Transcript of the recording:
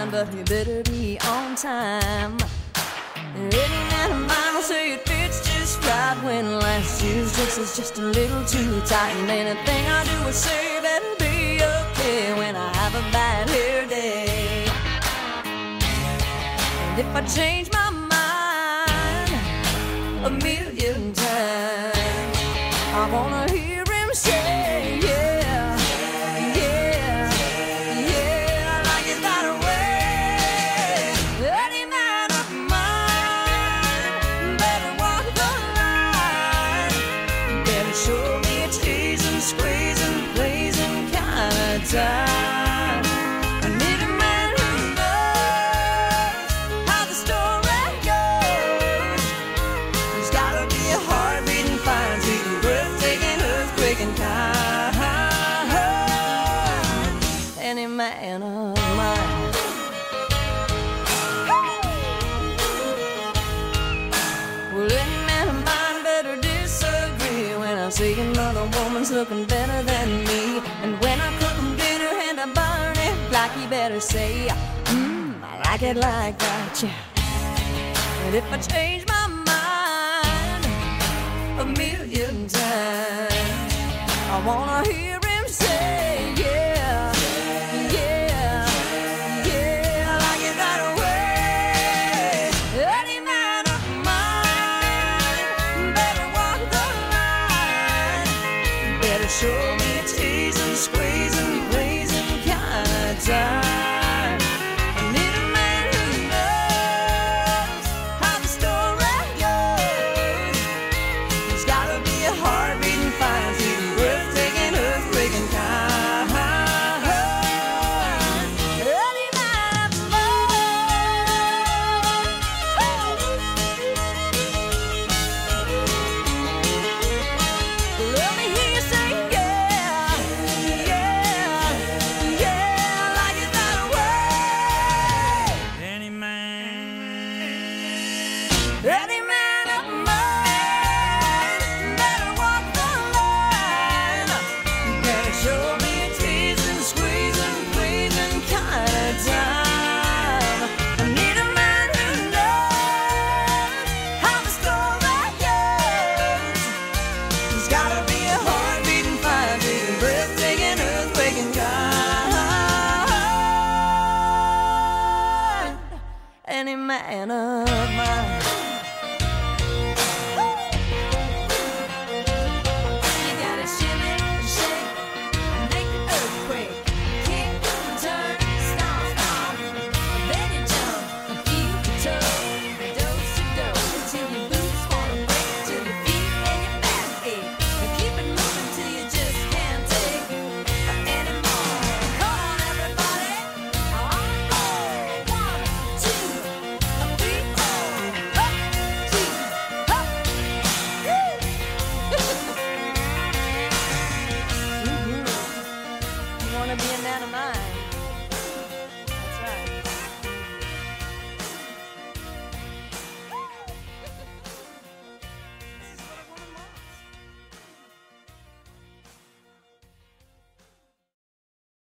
mine, but he better be on time. Any man of mine will say it fits just right when last year's dress is just a little too tight. And anything I do or say better be okay when I have a bad hair day. And if I change my mind a million times, I wanna hear him say, yeah, yeah, yeah, I like it that way. Any man of mine better walk the line, better show me a teasing, squeezing, blazing kind of time. I need a man who knows how the story goes. There's gotta be a heart-beating, fire-beating, breathtaking, earthquaking kind. Any man of mine. Well, any man of mine better disagree when I say another woman's looking better than me. And when I cook him dinner and I burn it black, he better say, I like it like that, yeah. And if I change my mind a million times, I wanna hear him say, yeah, yeah, yeah, I like it that way. Any man of mine better walk the line, better show me a teasing, squeezing, blazing kind of time. I need a man who knows how the story goes. There's gotta be a heart-beating, fire-beating, breathtaking, earthquaking kind. Any man of mine. Let me hear you say, yeah, yeah, yeah, I like it that way. Any man. Any man of mine better walk the line, better show me a teasing, squeezing, pleasing kind of time. I need a man who knows how the story goes. There's gotta be a heart-beating, fire-beating, breathtaking, earthquaking kind. Any man of mine.